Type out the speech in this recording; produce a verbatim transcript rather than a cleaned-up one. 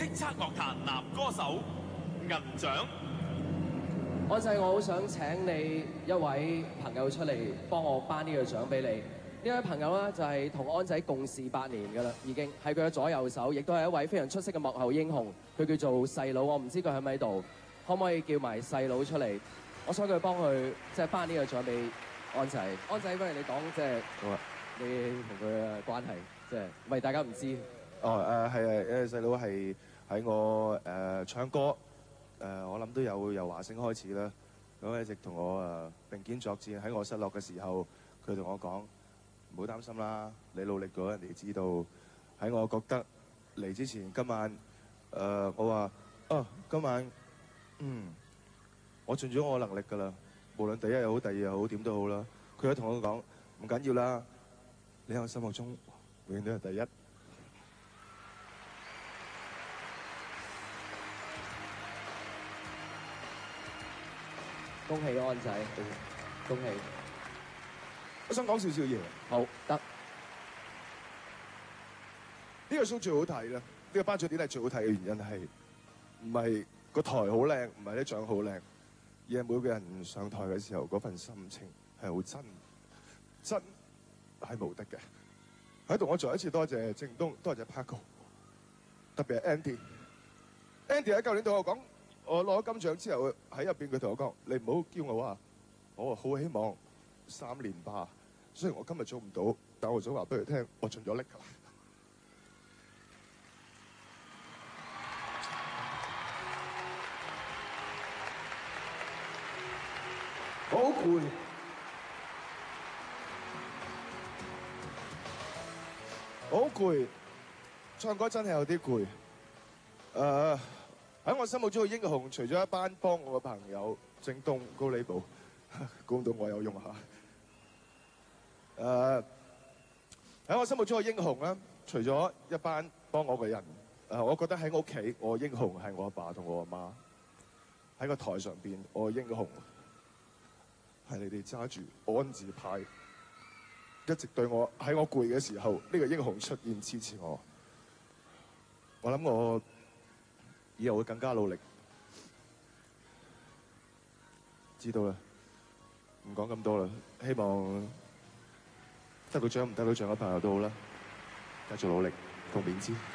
叱咤樂壇男歌手銀獎。 安仔，我好想請你一位朋友出嚟幫我頒呢個獎俾你。呢位朋友咧就係同安仔共事八年㗎啦，已經係佢嘅左右手，亦都係一位非常出色嘅幕後英雄。佢叫做細佬，我唔知佢喺唔喺度，可唔可以叫埋細佬出嚟？我想佢幫佢即係頒呢個獎俾安仔。安仔，不如你講即係你同佢嘅關係，即係唔係大家唔知？ 哦誒係誒，因為細佬係喺我誒、呃、唱歌誒、呃，我諗都有由華星開始啦。咁一直同我誒並肩作戰，喺我失落嘅時候，佢同我講唔好擔心啦，你努力過，人哋知道。喺我覺得嚟之前，今晚誒、呃、我話哦，今晚嗯我盡咗我能力㗎啦，無論第一又好，第二又好，點都好啦。佢都同我講唔緊要啦，你喺我心目中永遠都係第一。 恭喜安仔，恭喜！ 我想講少少嘢。 好得。 呢個 show 最好睇啦，呢個頒獎典禮最好睇嘅原因係唔係個台好靚，唔係啲獎好靚，而係每個人上台嘅時候嗰份心情係好真，真係無敵嘅。喺度我再一次多謝正東，多謝 Paco， 特別係 Andy。Andy 喺舊年同我講，我攞金獎之後喺入邊佢同我講：你唔好驕傲啊！我好希望三連霸。雖然我今日做唔到，但我想話俾佢聽，我盡咗力㗎啦。我好攰，我好攰，唱歌真係有啲攰。誒，喺我心目中嘅英雄，除咗一班幫我嘅朋友，正東、高利寶，估唔到我有用下。誒，喺我心目中嘅英雄咧，除咗一班幫我嘅人，誒，我覺得喺我屋企，我嘅英雄係我阿爸同我阿媽。喺個台上邊，我嘅英雄係你哋揸住安字牌，一直對我喺我攰嘅時候，呢、這個英雄出現支持我。我諗我以後會更加努力。知道啦，唔講咁多啦。希望得到獎唔得到獎嘅朋友都好啦，繼續努力，共勉之。